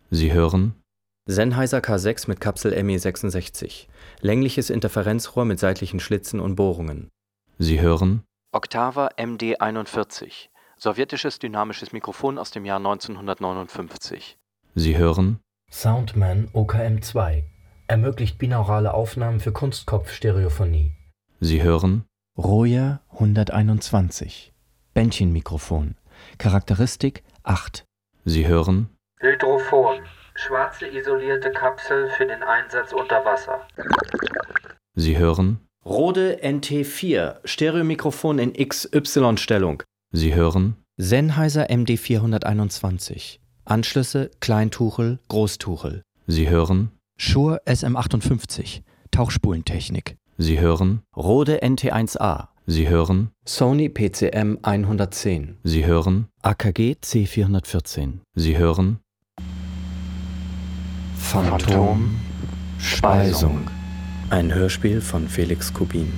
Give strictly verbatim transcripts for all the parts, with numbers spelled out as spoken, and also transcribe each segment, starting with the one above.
Sie hören Sennheiser K sechs mit Kapsel M E sechsundsechzig. Längliches Interferenzrohr mit seitlichen Schlitzen und Bohrungen. Sie hören Octava M D einundvierzig. Sowjetisches dynamisches Mikrofon aus dem Jahr neunzehnhundertneunundfünfzig. Sie hören Soundman O K M zwei. Ermöglicht binaurale Aufnahmen für Kunstkopfstereophonie. Sie hören Roya hunderteinundzwanzig. Bändchenmikrofon. Charakteristik acht. Sie hören Hydrophon. Schwarze isolierte Kapsel für den Einsatz unter Wasser. Sie hören Rode N T vier. Stereomikrofon in X Y-Stellung. Sie hören Sennheiser M D vierhunderteinundzwanzig. Anschlüsse Kleintuchel, Großtuchel. Sie hören Shure S M achtundfünfzig. Tauchspulentechnik. Sie hören Rode N T eins A. Sie hören Sony P C M hundertzehn. Sie hören A K G C vierhundertvierzehn. Sie hören Phantomspeisung. Ein Hörspiel von Felix Kubin.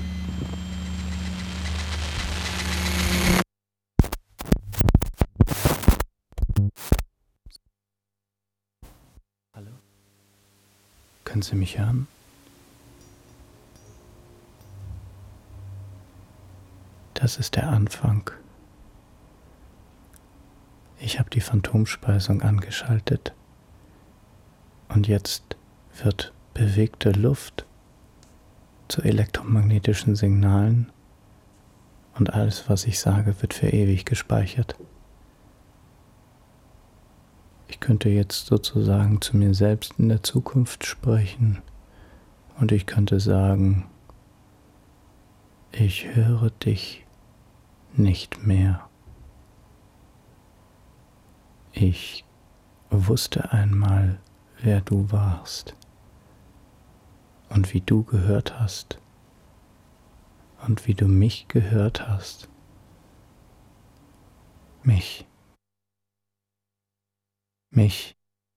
Hallo? Können Sie mich hören? Das ist der Anfang. Ich habe die Phantomspeisung angeschaltet. Und jetzt wird bewegte Luft zu elektromagnetischen Signalen und alles, was ich sage, wird für ewig gespeichert. Ich könnte jetzt sozusagen zu mir selbst in der Zukunft sprechen und ich könnte sagen, ich höre dich nicht mehr. Ich wusste einmal, wer du warst und wie du gehört hast und wie du mich gehört hast. Mich. Mich.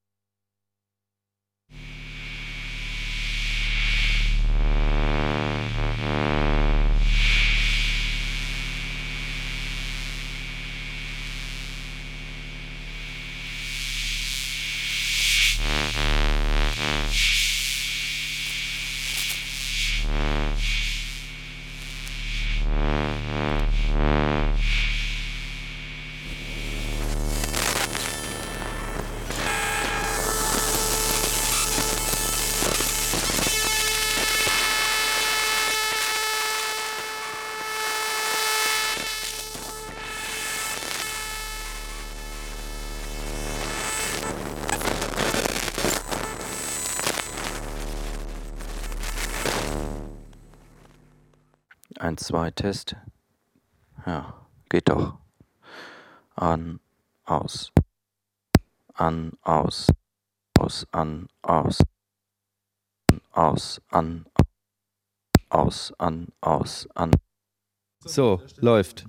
Eins, zwei, Test. Ja, geht doch. An, aus. An, aus. Aus, an, aus. Aus, an, aus, an, aus, an. So, läuft.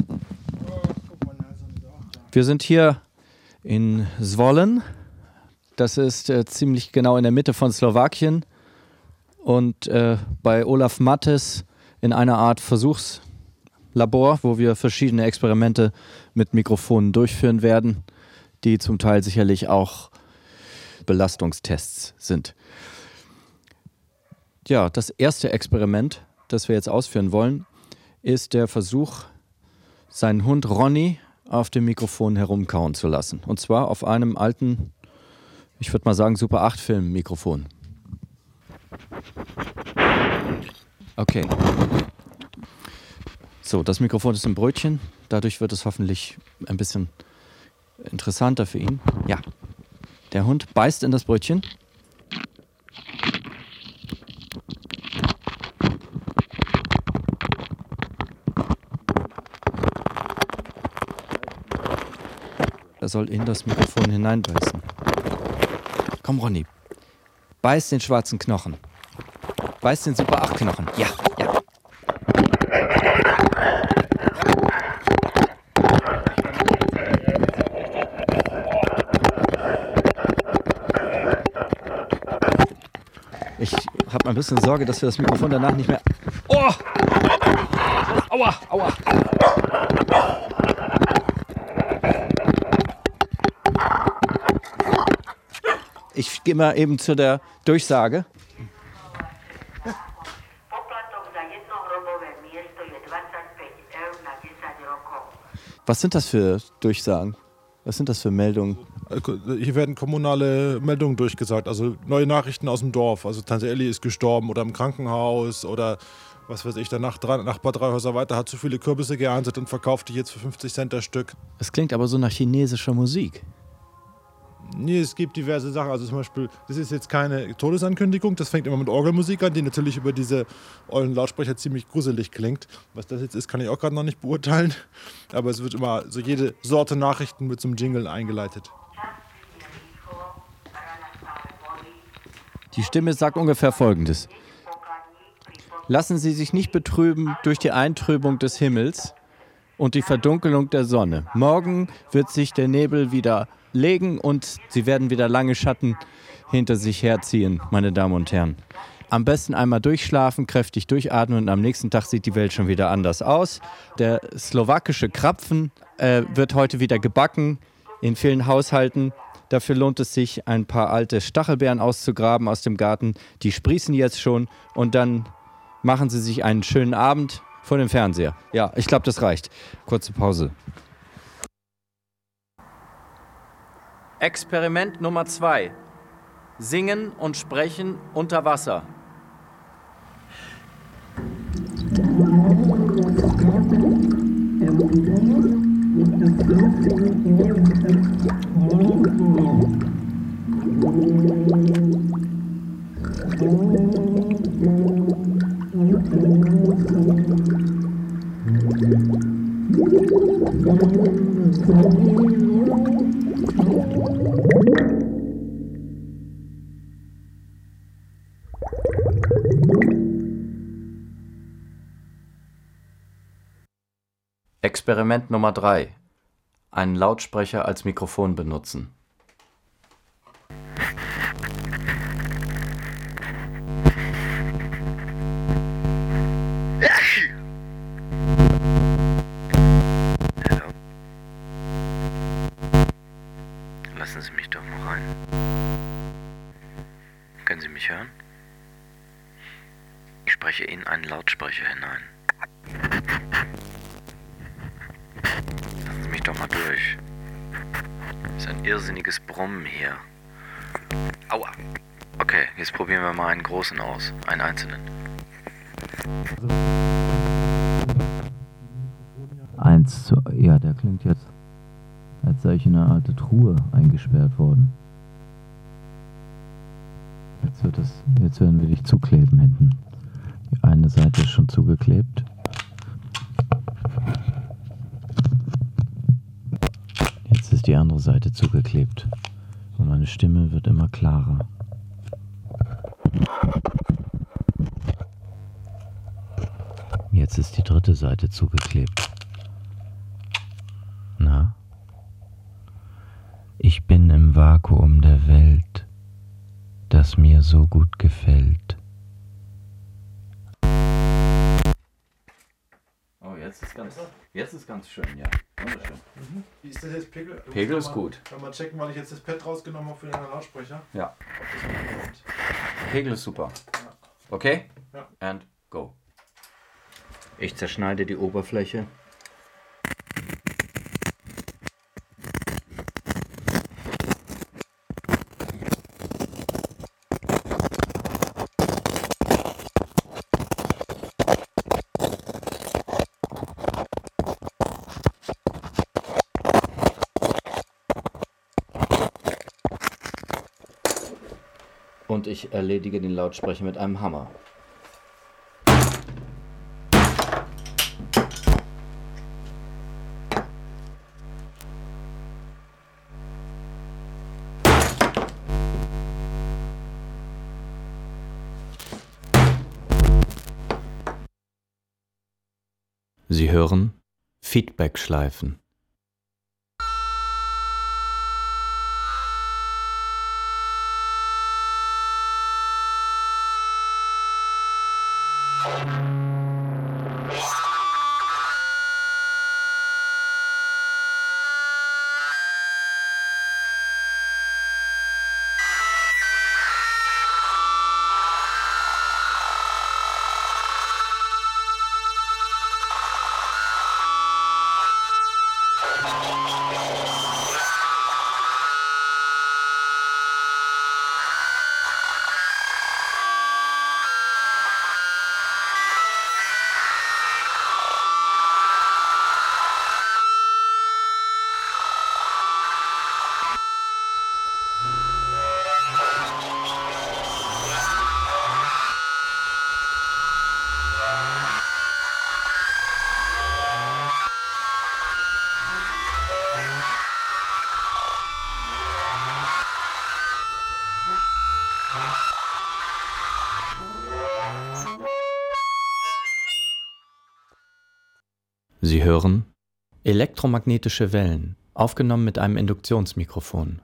Wir sind hier in Zvolen. Das ist äh, ziemlich genau in der Mitte von Slowakien. Und äh, bei Olaf Mattes in einer Art Versuchslabor, wo wir verschiedene Experimente mit Mikrofonen durchführen werden, die zum Teil sicherlich auch Belastungstests sind. Ja, das erste Experiment, das wir jetzt ausführen wollen, ist der Versuch, seinen Hund Ronny auf dem Mikrofon herumkauen zu lassen. Und zwar auf einem alten, ich würde mal sagen, Super acht Film Mikrofon. Okay. So, das Mikrofon ist ein Brötchen. Dadurch wird es hoffentlich ein bisschen interessanter für ihn. Ja. Der Hund beißt in das Brötchen. Er soll in das Mikrofon hineinbeißen. Komm, Ronny. Beiß den schwarzen Knochen. Beiß den Super acht Knochen. Ja, ja. Ich habe ein bisschen Sorge, dass wir das Mikrofon danach nicht mehr... Oh! Aua, aua. Ich gehe mal eben zu der Durchsage. Was sind das für Durchsagen? Was sind das für Meldungen? Hier werden kommunale Meldungen durchgesagt, also neue Nachrichten aus dem Dorf. Also Tante Elli ist gestorben oder im Krankenhaus oder was weiß ich, der Nachbar, Nachbar drei Häuser weiter hat zu viele Kürbisse geerntet und verkauft die jetzt für fünfzig Cent das Stück. Es klingt aber so nach chinesischer Musik. Nee, es gibt diverse Sachen. Also zum Beispiel, das ist jetzt keine Todesankündigung, das fängt immer mit Orgelmusik an, die natürlich über diese ollen Lautsprecher ziemlich gruselig klingt. Was das jetzt ist, kann ich auch gerade noch nicht beurteilen. Aber es wird immer so jede Sorte Nachrichten mit so einem Jingle eingeleitet. Die Stimme sagt ungefähr Folgendes. Lassen Sie sich nicht betrüben durch die Eintrübung des Himmels und die Verdunkelung der Sonne. Morgen wird sich der Nebel wieder legen und Sie werden wieder lange Schatten hinter sich herziehen, meine Damen und Herren. Am besten einmal durchschlafen, kräftig durchatmen und am nächsten Tag sieht die Welt schon wieder anders aus. Der slowakische Krapfen äh, wird heute wieder gebacken in vielen Haushalten. Dafür lohnt es sich, ein paar alte Stachelbeeren auszugraben aus dem Garten. Die sprießen jetzt schon und dann machen Sie sich einen schönen Abend vor dem Fernseher. Ja, ich glaube, das reicht. Kurze Pause. Experiment Nummer zwei. Singen und Sprechen unter Wasser. Experiment Nummer drei. Einen Lautsprecher als Mikrofon benutzen. Hallo. Lassen Sie mich doch mal rein. Können Sie mich hören? Ich spreche in einen Lautsprecher hinein. Lassen Sie mich doch mal durch. Das ist ein irrsinniges Brummen hier. Aua. Okay, jetzt probieren wir mal einen großen aus. Einen einzelnen. Eins zu... Ja, der klingt jetzt, als sei ich in eine alte Truhe eingesperrt worden. Jetzt wird es... Jetzt werden wir dich zukleben hinten. Die eine Seite ist schon zugeklebt. Jetzt ist die andere Seite zugeklebt. Und meine Stimme wird immer klarer. Jetzt ist die dritte Seite zugeklebt. Na? Ich bin im Vakuum der Welt, das mir so gut gefällt. Oh, jetzt ist ganz, jetzt ist ganz schön, ja. Wunderschön. Mhm. Wie ist das jetzt Pegel? Pegel ist gut. Kann man checken, weil ich jetzt das Pad rausgenommen habe für den Lautsprecher. Ja. Pegel ist super. Okay? Ja. And go. Ich zerschneide die Oberfläche. Und ich erledige den Lautsprecher mit einem Hammer. Sie hören Feedback-Schleifen. Sie hören elektromagnetische Wellen, aufgenommen mit einem Induktionsmikrofon.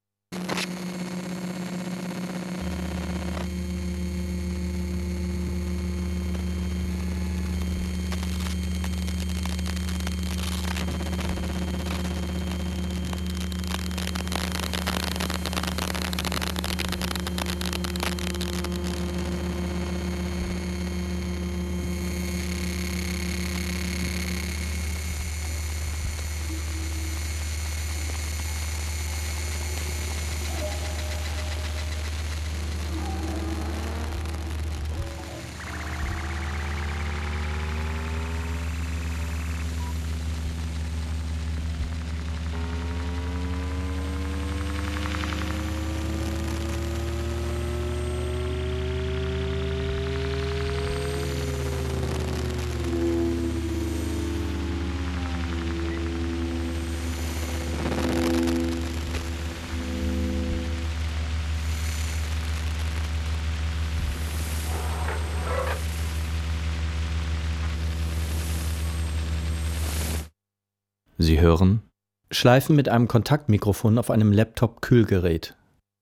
Sie hören Schleifen mit einem Kontaktmikrofon auf einem Laptop-Kühlgerät.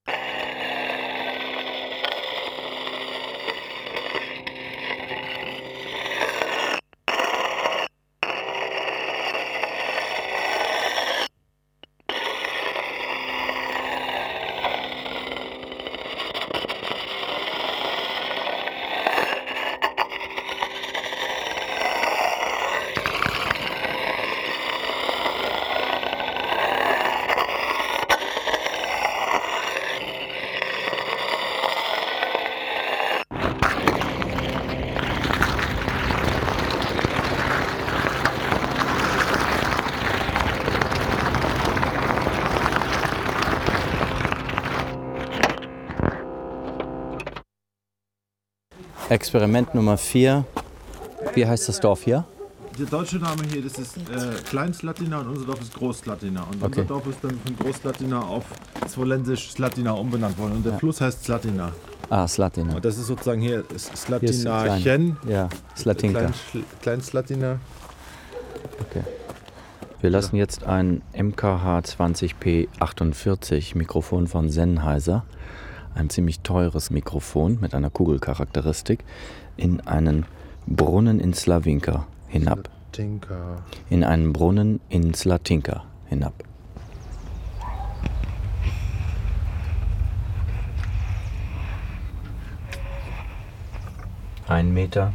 Experiment Nummer vier. Wie heißt das Dorf hier? Der deutsche Name hier, das ist äh, Klein-Slatina und unser Dorf ist Groß-Slatina. Und Okay. unser Dorf ist dann von Groß-Slatina auf Zwolensisch Slatina umbenannt worden. Und der Ja. Fluss heißt Slatina. Ah, Slatina. Und das ist sozusagen hier Hier ist Slatinarchen. Ja, Slatinka. Klein- Klein-Slatina. Okay. Wir lassen jetzt ein M K H zwanzig P achtundvierzig Mikrofon von Sennheiser, ein ziemlich teures Mikrofon mit einer Kugelcharakteristik, in einen Brunnen in Slavinka hinab. Tinker. In einen Brunnen in Slatinka hinab. Ein Meter.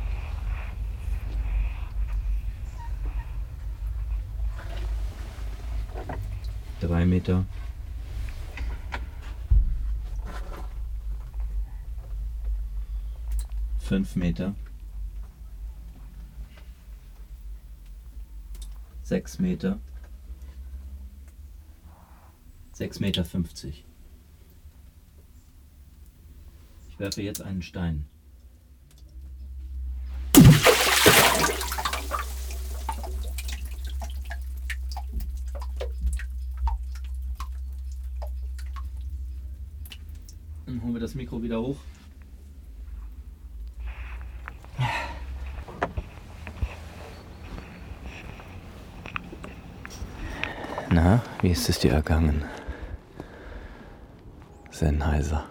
Drei Meter. Fünf Meter. Sechs Meter. Sechs Meter fünfzig. Ich werfe jetzt einen Stein. Dann holen wir das Mikro wieder hoch. Na, wie ist es dir ergangen? Sennheiser.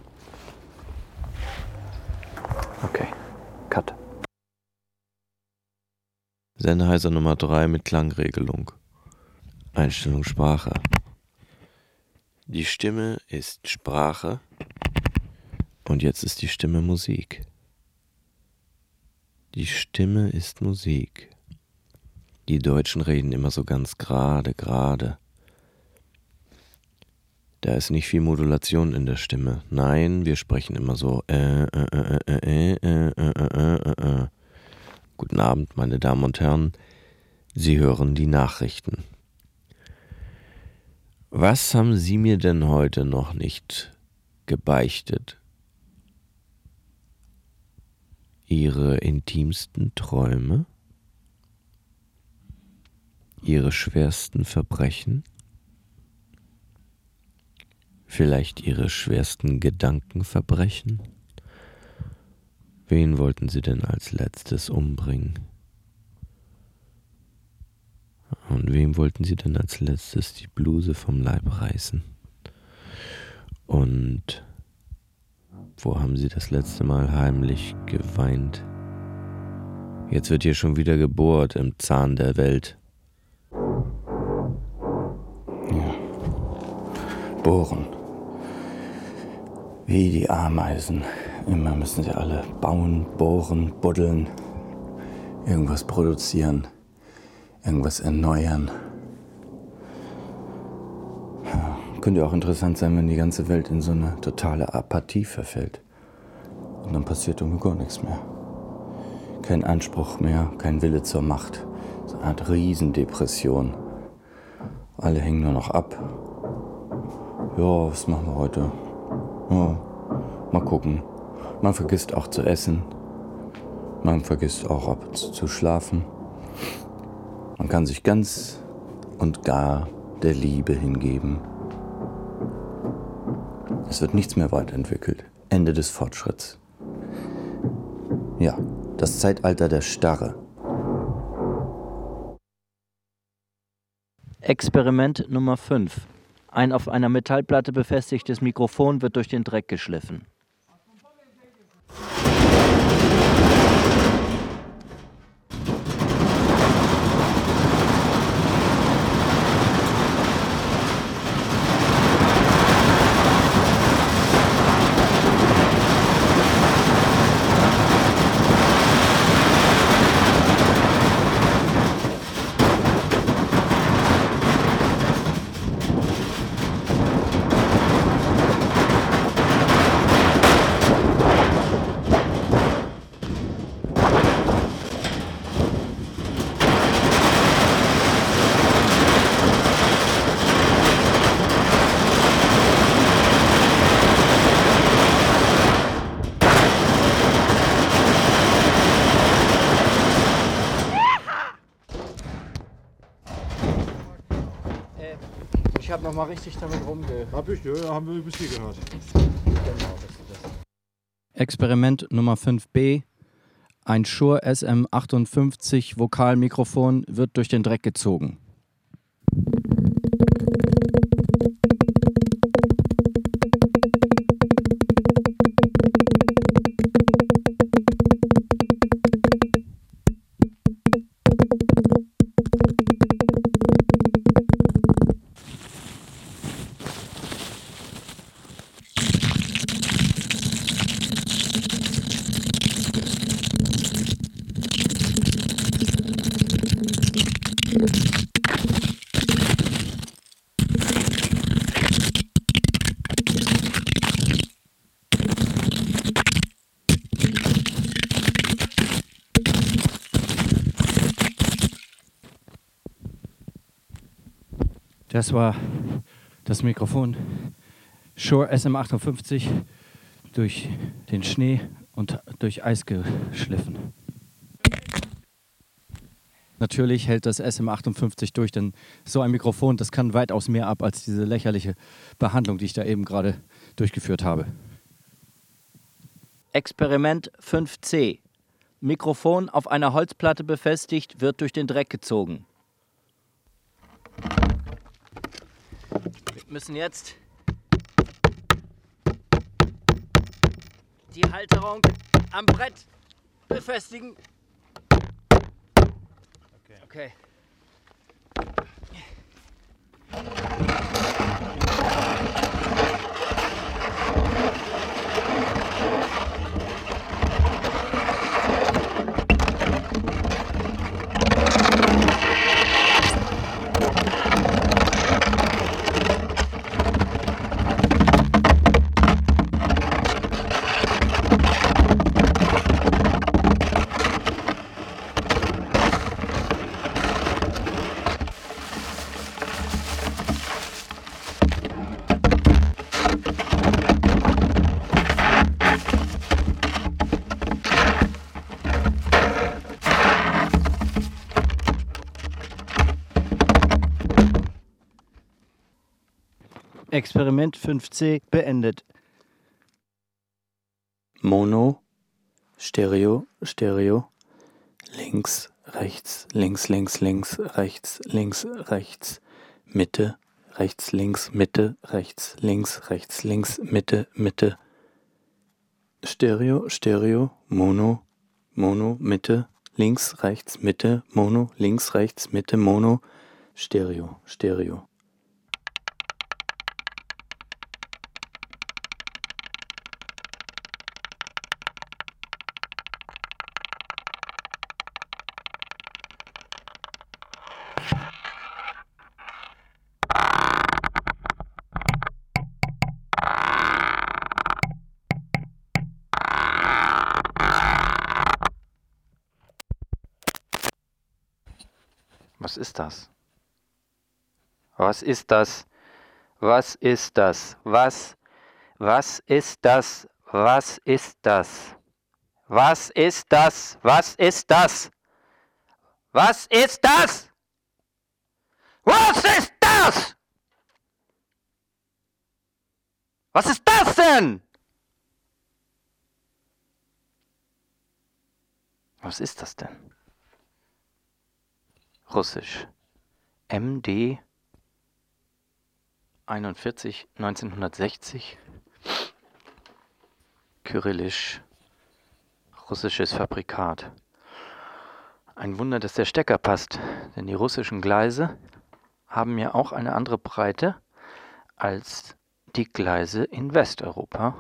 Okay, Cut. Sennheiser Nummer drei mit Klangregelung. Einstellung Sprache. Die Stimme ist Sprache und jetzt ist die Stimme Musik. Die Stimme ist Musik. Die Deutschen reden immer so ganz gerade, gerade. Da ist nicht viel Modulation in der Stimme. Nein, wir sprechen immer so äh, äh, äh, äh, äh, äh, äh, äh, äh. Guten Abend, meine Damen und Herren. Sie hören die Nachrichten. Was haben Sie mir denn heute noch nicht gebeichtet? Ihre intimsten Träume? Ihre schwersten Verbrechen? Vielleicht Ihre schwersten Gedankenverbrechen? Wen wollten Sie denn als letztes umbringen? Und wem wollten Sie denn als letztes die Bluse vom Leib reißen? Und wo haben Sie das letzte Mal heimlich geweint? Jetzt wird hier schon wieder gebohrt im Zahn der Welt. Ja. Bohren. Wie die Ameisen. Immer müssen sie alle bauen, bohren, buddeln, irgendwas produzieren, irgendwas erneuern. Ja, könnte ja auch interessant sein, wenn die ganze Welt in so eine totale Apathie verfällt. Und dann passiert irgendwie gar nichts mehr. Kein Anspruch mehr, kein Wille zur Macht. So eine Art Riesendepression. Alle hängen nur noch ab. Ja, was machen wir heute? Ja, mal gucken. Man vergisst auch zu essen. Man vergisst auch ab und zu schlafen. Man kann sich ganz und gar der Liebe hingeben. Es wird nichts mehr weiterentwickelt. Ende des Fortschritts. Ja, das Zeitalter der Starre. Experiment Nummer fünf. Ein auf einer Metallplatte befestigtes Mikrofon wird durch den Dreck geschliffen. Ich habe noch mal richtig damit rumge... Hab ich, ja, haben wir bis hier gehört. Genau, das ist das. Experiment Nummer fünf b. Ein Shure S M achtundfünfzig Vokalmikrofon wird durch den Dreck gezogen. Das war das Mikrofon Shure S M achtundfünfzig durch den Schnee und durch Eis geschliffen. Natürlich hält das S M achtundfünfzig durch, denn so ein Mikrofon, das kann weitaus mehr ab als diese lächerliche Behandlung, die ich da eben gerade durchgeführt habe. Experiment fünf c. Mikrofon auf einer Holzplatte befestigt, wird durch den Dreck gezogen. Wir müssen jetzt die Halterung am Brett befestigen. Okay. Experiment fünf c beendet. Mono, Stereo, Stereo, links, rechts, links, links, links, rechts, links, rechts, Mitte, rechts, links, Mitte, rechts, links, rechts, links, Mitte, Mitte, Stereo, Stereo, Mono, Mono, Mitte, links, rechts, Mitte, Mono, links, rechts, Mitte, Mono, Stereo, Stereo. Was ist das? Was ist das? Was ist das? Was? Was ist das? Was ist das? Was ist das? Was ist das? Was ist das? Was ist das? Was ist das denn? Was ist das denn? Russisch. M D einundvierzig neunzehnhundertsechzig. Kyrillisch. Russisches Fabrikat. Ein Wunder, dass der Stecker passt, denn die russischen Gleise haben ja auch eine andere Breite als die Gleise in Westeuropa.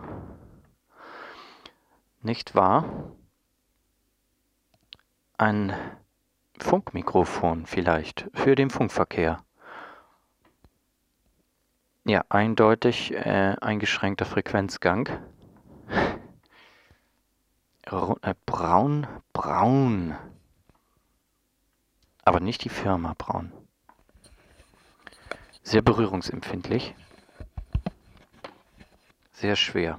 Nicht wahr? Ein Funkmikrofon vielleicht für den Funkverkehr. Ja, eindeutig äh, eingeschränkter Frequenzgang. Ru- äh, braun, braun. Aber nicht die Firma Braun. Sehr berührungsempfindlich. Sehr schwer.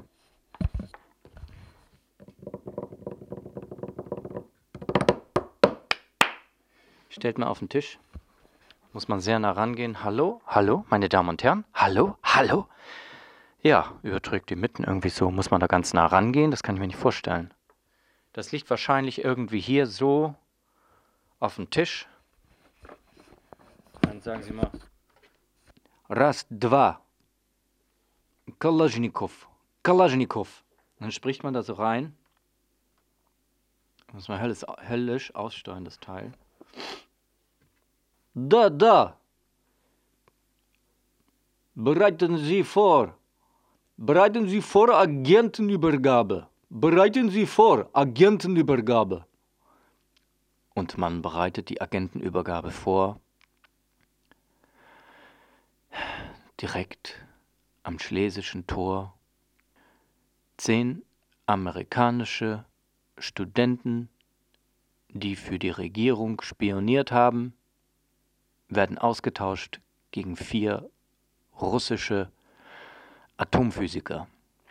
Stellt man auf den Tisch. Muss man sehr nah rangehen. Hallo, hallo, meine Damen und Herren. Hallo, hallo. Ja, überträgt die Mitten irgendwie so. Muss man da ganz nah rangehen? Das kann ich mir nicht vorstellen. Das liegt wahrscheinlich irgendwie hier so auf dem Tisch. Dann sagen Sie mal. Ras, dva. Kalashnikov. Kalashnikov. Dann spricht man da so rein. Muss man höllisch, höllisch aussteuern, das Teil. Da, da. Bereiten Sie vor. Bereiten Sie vor Agentenübergabe. Bereiten Sie vor Agentenübergabe. Und man bereitet die Agentenübergabe vor. Direkt am Schlesischen Tor. Zehn amerikanische Studenten, die für die Regierung spioniert haben, werden ausgetauscht gegen vier russische Atomphysiker.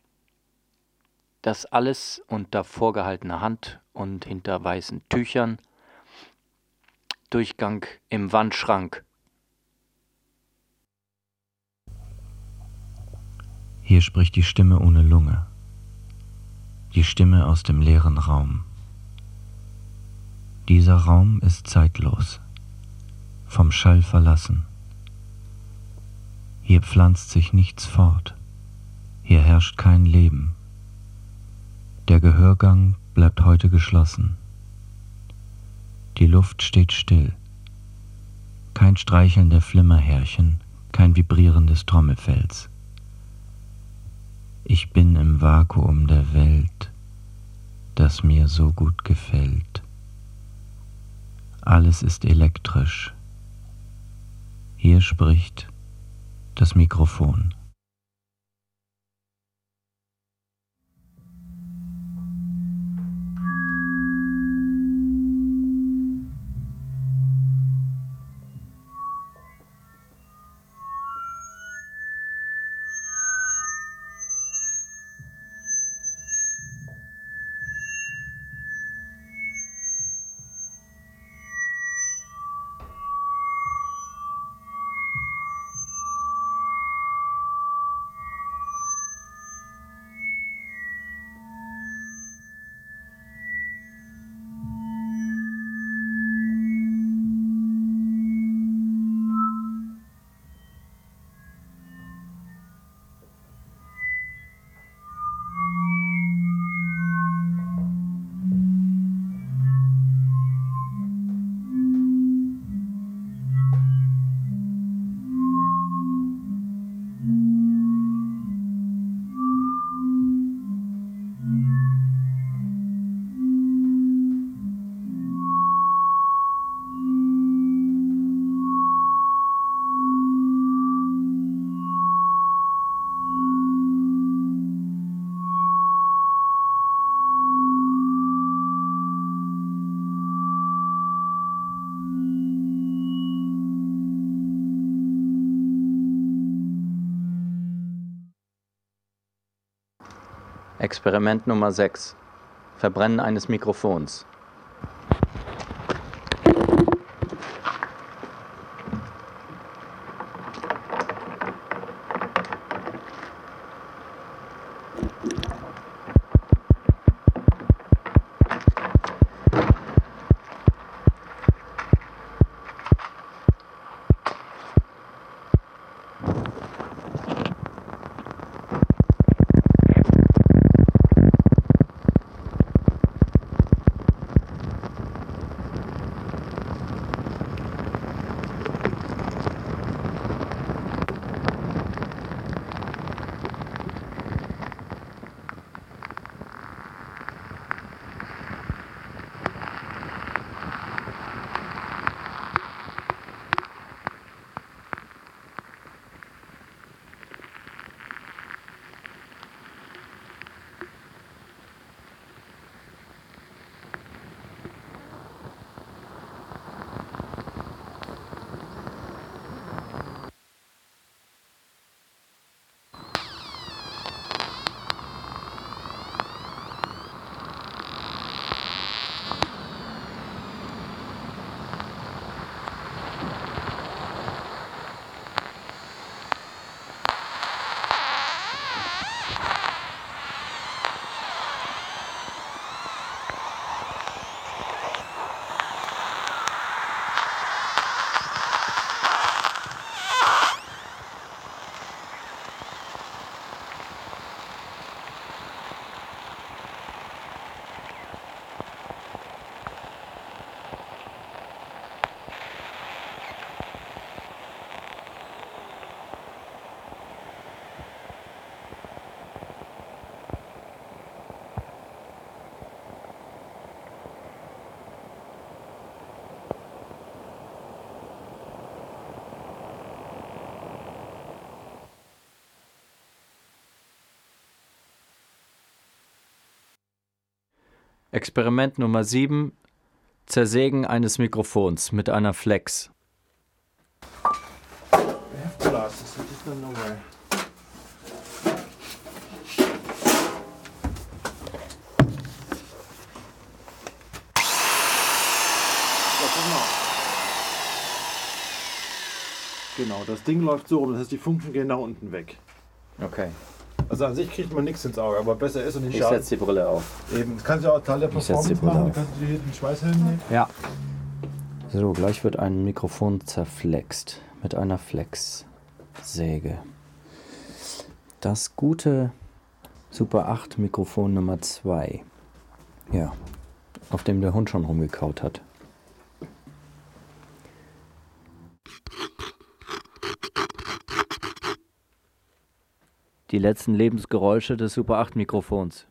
Das alles unter vorgehaltener Hand und hinter weißen Tüchern. Durchgang im Wandschrank. Hier spricht die Stimme ohne Lunge. Die Stimme aus dem leeren Raum. Dieser Raum ist zeitlos, vom Schall verlassen. Hier pflanzt sich nichts fort, hier herrscht kein Leben. Der Gehörgang bleibt heute geschlossen. Die Luft steht still. Kein Streicheln der Flimmerhärchen, kein Vibrieren des Trommelfells. Ich bin im Vakuum der Welt, das mir so gut gefällt. Alles ist elektrisch. Hier spricht das Mikrofon. Experiment Nummer sechs. Verbrennen eines Mikrofons. Experiment Nummer sieben. Zersägen eines Mikrofons mit einer Flex. Genau, das Ding läuft so, das heißt, die Funken gehen nach unten weg. Okay. Also an sich kriegt man nichts ins Auge, aber besser ist und den Ich Schaden. setze die Brille auf. Eben, das kannst du ja auch Teil der Performance machen, du kannst dir hier den Schweißhelm nehmen. Ja. So, gleich wird ein Mikrofon zerflext mit einer Flexsäge. Das gute Super acht Mikrofon Nummer zwei. Ja, auf dem der Hund schon rumgekaut hat. Die letzten Lebensgeräusche des Super acht Mikrofons.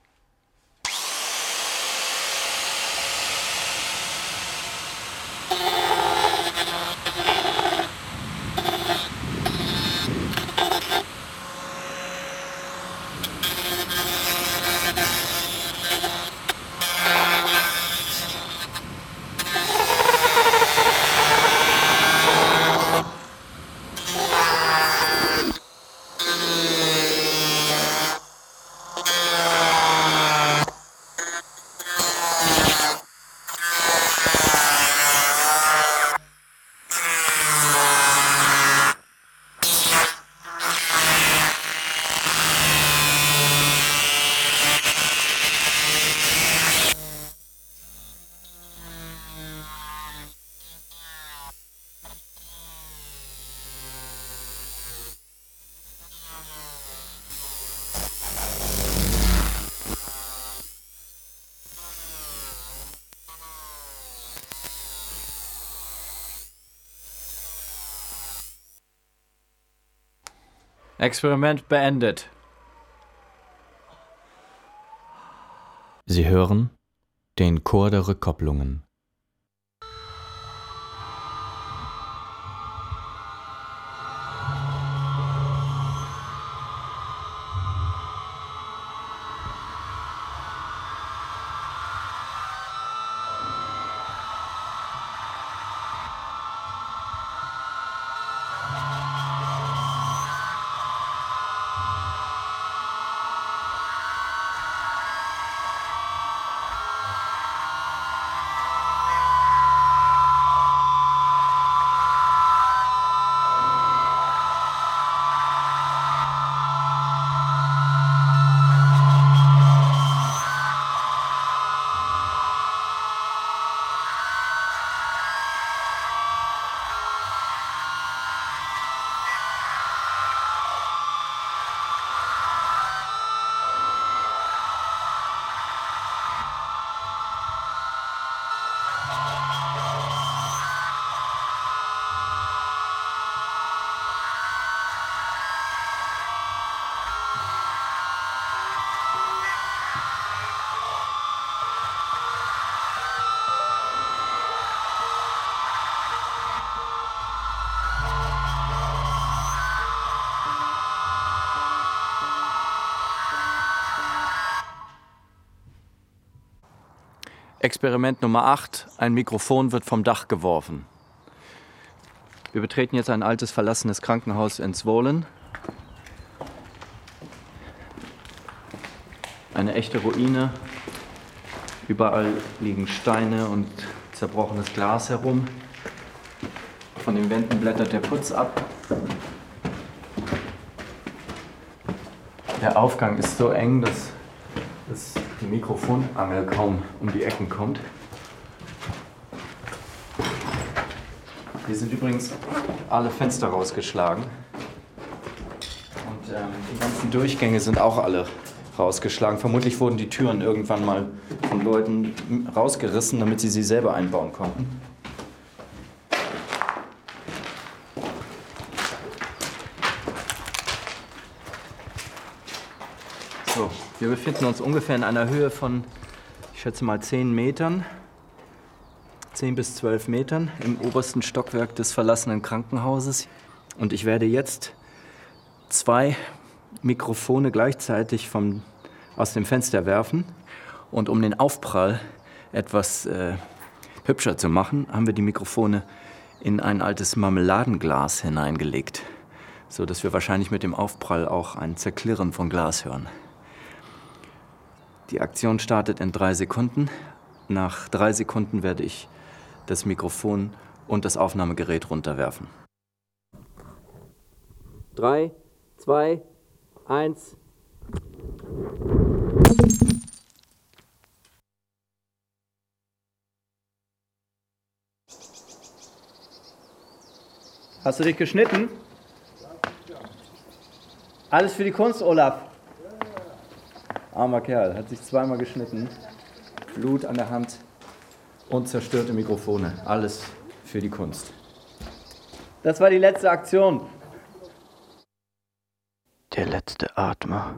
Experiment beendet. Sie hören den Chor der Rückkopplungen. Experiment Nummer acht. Ein Mikrofon wird vom Dach geworfen. Wir betreten jetzt ein altes, verlassenes Krankenhaus in Zvolen. Eine echte Ruine. Überall liegen Steine und zerbrochenes Glas herum. Von den Wänden blättert der Putz ab. Der Aufgang ist so eng, dass, dass die Mikrofonangel kaum um die Ecken kommt. Hier sind übrigens alle Fenster rausgeschlagen. Und ähm, die ganzen Durchgänge sind auch alle rausgeschlagen. Vermutlich wurden die Türen irgendwann mal von Leuten rausgerissen, damit sie sie selber einbauen konnten. So, wir befinden uns ungefähr in einer Höhe von, ich schätze mal, zehn Metern. zehn bis zwölf Metern im obersten Stockwerk des verlassenen Krankenhauses. Und ich werde jetzt zwei Mikrofone gleichzeitig vom, aus dem Fenster werfen. Und um den Aufprall etwas äh, hübscher zu machen, haben wir die Mikrofone in ein altes Marmeladenglas hineingelegt, sodass wir wahrscheinlich mit dem Aufprall auch ein Zerklirren von Glas hören. Die Aktion startet in drei Sekunden. Nach drei Sekunden werde ich das Mikrofon und das Aufnahmegerät runterwerfen. Drei, zwei, eins. Hast du dich geschnitten? Alles für die Kunst, Olaf? Armer Kerl, hat sich zweimal geschnitten. Blut an der Hand und zerstörte Mikrofone. Alles für die Kunst. Das war die letzte Aktion. Der letzte Atmer.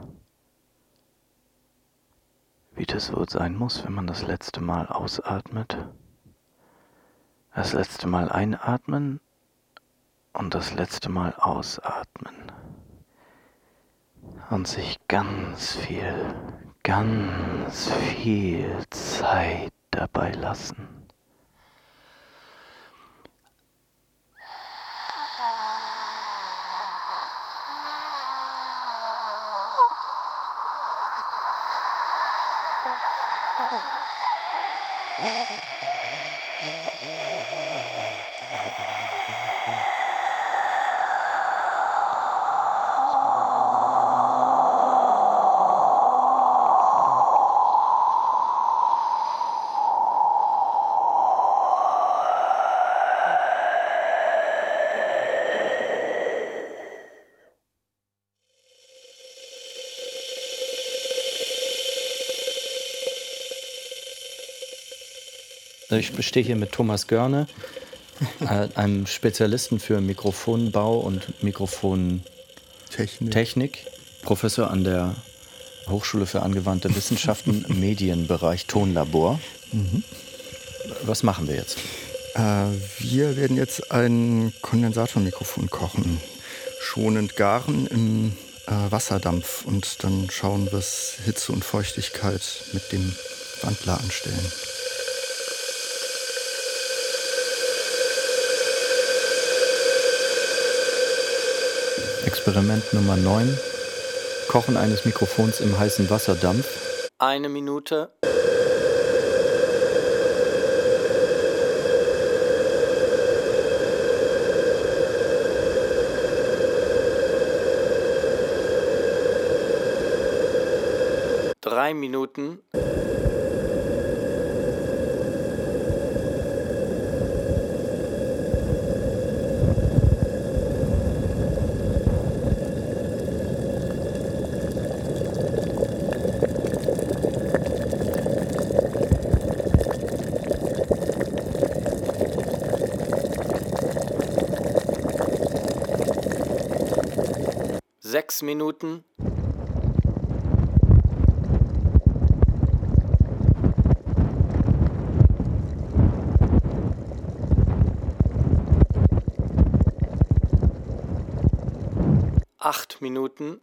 Wie das wohl sein muss, wenn man das letzte Mal ausatmet. Das letzte Mal einatmen und das letzte Mal ausatmen. Und sich ganz viel, ganz viel Zeit dabei lassen. Ich stehe hier mit Thomas Görne, einem Spezialisten für Mikrofonbau und Mikrofontechnik, Technik, Professor an der Hochschule für angewandte Wissenschaften, Medienbereich Tonlabor. Mhm. Was machen wir jetzt? Äh, wir werden jetzt ein Kondensatormikrofon kochen, schonend garen im äh, Wasserdampf und dann schauen, was Hitze und Feuchtigkeit mit dem Wandler anstellen. Experiment Nummer neun. Kochen eines Mikrofons im heißen Wasserdampf. Eine Minute. Drei Minuten. Sechs Minuten. Acht Minuten.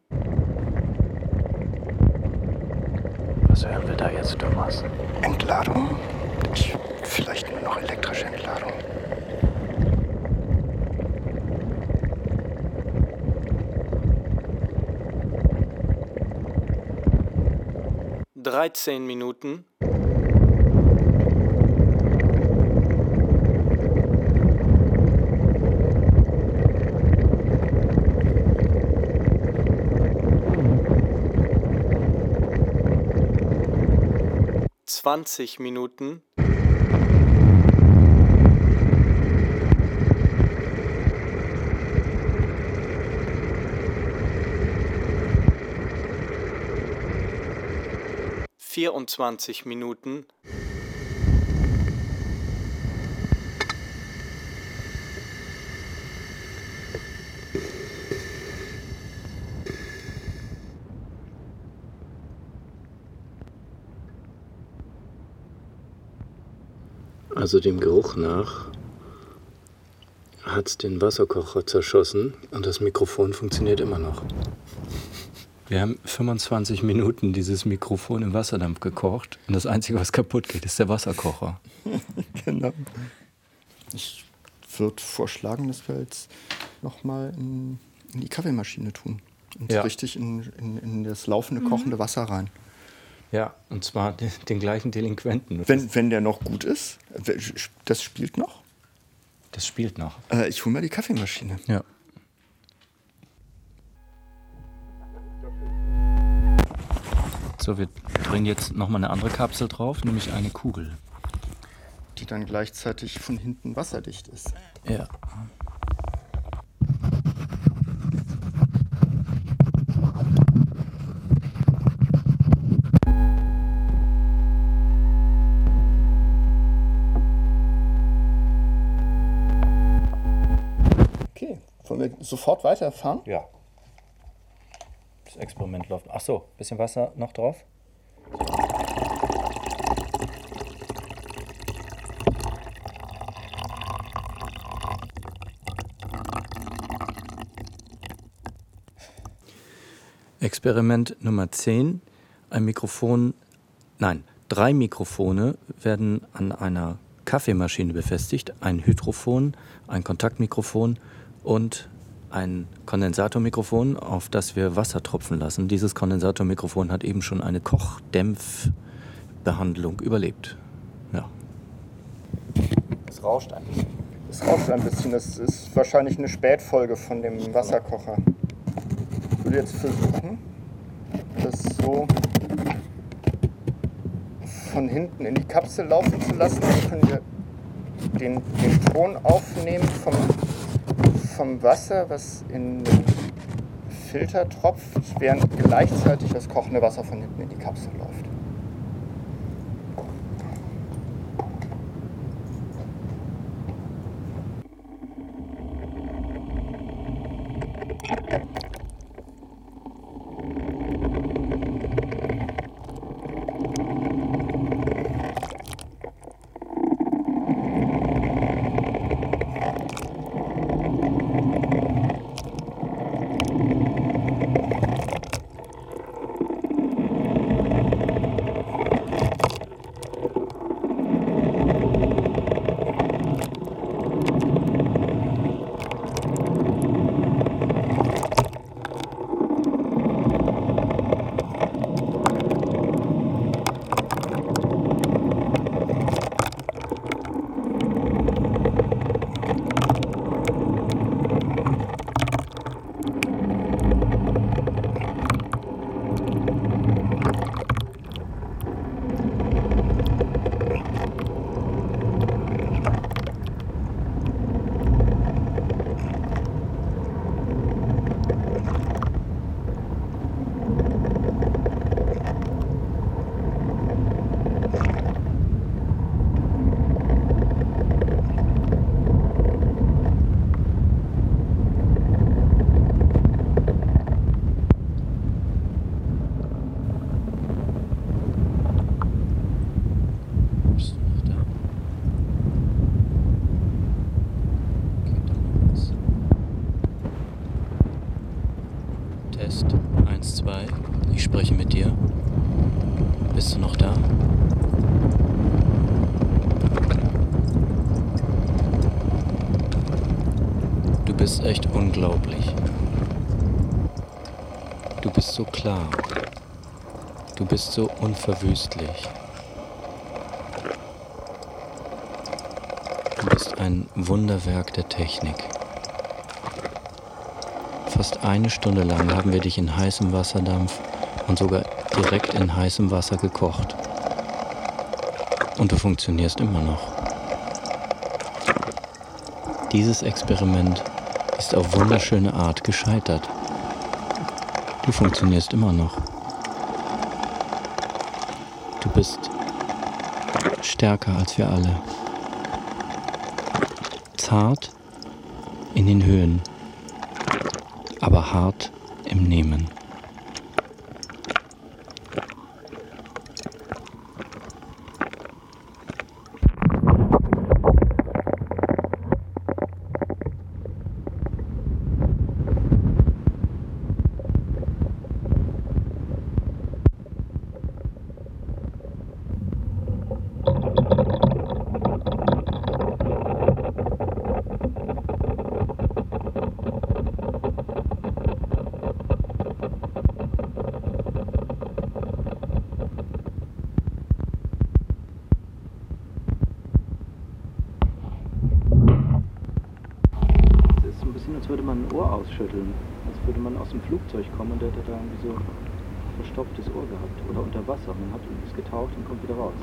Was hören wir da jetzt, Thomas? Entladung. Ich, vielleicht nur noch elektrische Entladung. dreizehn Minuten. zwanzig Minuten. vierundzwanzig Minuten. Also dem Geruch nach hat es den Wasserkocher zerschossen und das Mikrofon funktioniert immer noch. Wir haben fünfundzwanzig Minuten dieses Mikrofon im Wasserdampf gekocht und das Einzige, was kaputt geht, ist der Wasserkocher. Genau. Ich würde vorschlagen, dass wir jetzt nochmal in, in die Kaffeemaschine tun und Ja. richtig in, in, in das laufende, kochende Wasser rein. Ja, und zwar den, den gleichen Delinquenten. Wenn, wenn der noch gut ist, das spielt noch. Das spielt noch. Äh, ich hole mal die Kaffeemaschine. Ja. So, wir drehen jetzt nochmal eine andere Kapsel drauf, nämlich eine Kugel. Die dann gleichzeitig von hinten wasserdicht ist. Ja. Okay, wollen wir sofort weiterfahren? Ja. Das Experiment läuft. Ach so, bisschen Wasser noch drauf. Experiment Nummer zehn. Ein Mikrofon, nein, drei Mikrofone werden an einer Kaffeemaschine befestigt. Ein Hydrofon, ein Kontaktmikrofon und ein Kondensatormikrofon, auf das wir Wasser tropfen lassen. Dieses Kondensatormikrofon hat eben schon eine Kochdämpfbehandlung überlebt. Ja. Es rauscht ein bisschen. Es rauscht ein bisschen. Das ist wahrscheinlich eine Spätfolge von dem Wasserkocher. Ich würde jetzt versuchen, das so von hinten in die Kapsel laufen zu lassen. Dann können wir den, den Ton aufnehmen vom, vom Wasser, was in den Filter tropft, während gleichzeitig das kochende Wasser von hinten in die Kapsel läuft. bist echt unglaublich. Du bist so klar. Du bist so unverwüstlich. Du bist ein Wunderwerk der Technik. Fast eine Stunde lang haben wir dich in heißem Wasserdampf und sogar direkt in heißem Wasser gekocht. Und du funktionierst immer noch. Dieses Experiment ist auf wunderschöne Art gescheitert. Du funktionierst immer noch. Du bist stärker als wir alle. Zart in den Höhen, aber hart im Nehmen. Als würde man ein Ohr ausschütteln, als würde man aus dem Flugzeug kommen und der hätte da irgendwie so ein verstopftes Ohr gehabt. Oder unter Wasser, man hat ist getaucht und kommt wieder raus.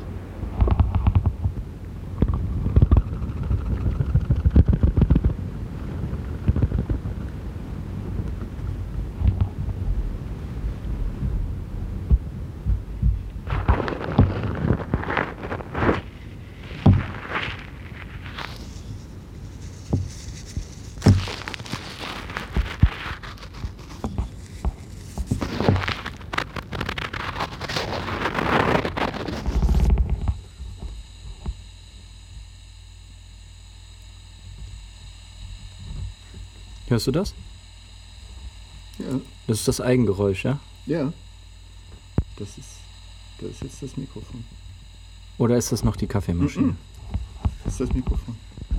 Hörst du das? Ja. Das ist das Eigengeräusch, ja? Ja. Das ist, das ist jetzt das Mikrofon. Oder ist das noch die Kaffeemaschine? Mm-mm. Das ist das Mikrofon.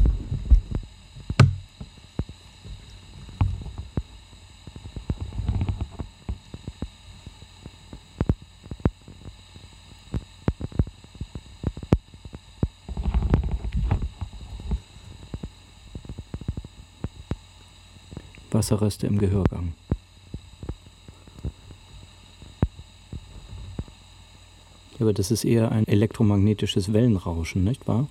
Wasserreste im Gehörgang. Ja, aber das ist eher ein elektromagnetisches Wellenrauschen, nicht wahr?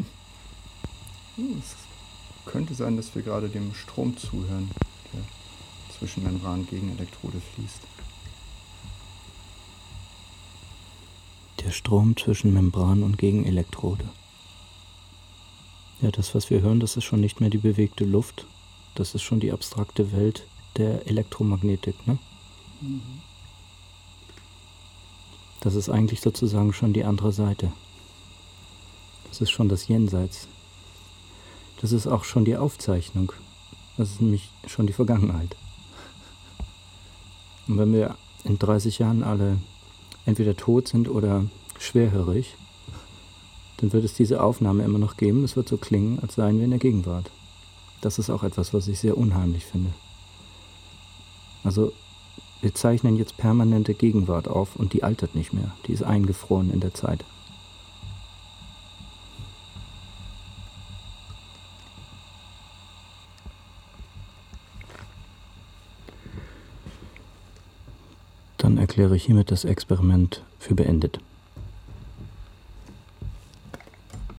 Es könnte sein, dass wir gerade dem Strom zuhören, der zwischen Membran und Gegenelektrode fließt. Der Strom zwischen Membran und Gegenelektrode. Ja, das, was wir hören, das ist schon nicht mehr die bewegte Luft. Das ist schon die abstrakte Welt der Elektromagnetik, ne? Mhm. Das ist eigentlich sozusagen schon die andere Seite. Das ist schon das Jenseits. Das ist auch schon die Aufzeichnung. Das ist nämlich schon die Vergangenheit. Und wenn wir in dreißig Jahren alle entweder tot sind oder schwerhörig, dann wird es diese Aufnahme immer noch geben. Es wird so klingen, als seien wir in der Gegenwart. Das ist auch etwas, was ich sehr unheimlich finde. Also wir zeichnen jetzt permanente Gegenwart auf und die altert nicht mehr. Die ist eingefroren in der Zeit. Dann erkläre ich hiermit das Experiment für beendet.